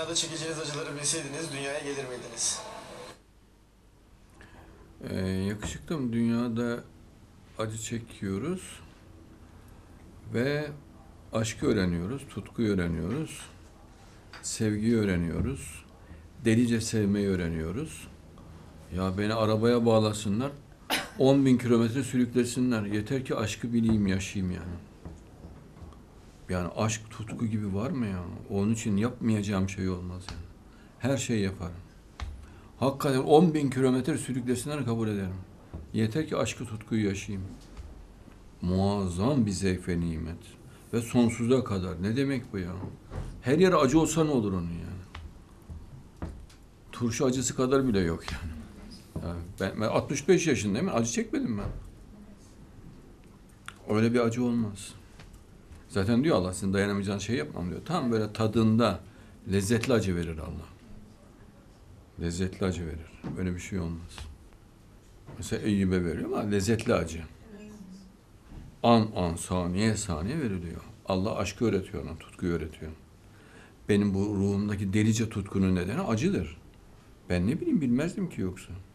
dünyada çekeceğiniz acıları bilseydiniz dünyaya gelir miydiniz? Yakışıklım, dünyada acı çekiyoruz ve aşkı öğreniyoruz, tutkuyu öğreniyoruz, sevgiyi öğreniyoruz, delice sevmeyi öğreniyoruz. Ya beni arabaya bağlasınlar, 10.000 kilometre sürüklesinler. Yeter ki aşkı bileyim, yaşayayım yani. Yani aşk, tutku gibi var mı ya? Onun için yapmayacağım şey olmaz yani. Her şeyi yaparım. Hakikaten 10.000 kilometre sürüklesinler, kabul ederim. Yeter ki aşkı, tutkuyu yaşayayım. Muazzam bir zevk ve nimet. Ve sonsuza kadar. Ne demek bu ya? Her yer acı olsa ne olur onun yani? Turşu acısı kadar bile yok yani. Ben 65 yaşındayım. Acı çekmedim ben. Öyle bir acı olmaz. Zaten diyor Allah, sizin dayanamayacağınız şey yapmam diyor. Tam böyle tadında lezzetli acı verir Allah. Lezzetli acı verir. Böyle bir şey olmaz. Mesela Eyyub'e veriyor ama lezzetli acı. An an, saniye saniye veriliyor. Allah aşkı öğretiyor ona, tutkuyu öğretiyor. Benim bu ruhumdaki delice tutkunun nedeni acıdır. Ben ne bileyim, bilmezdim ki yoksa.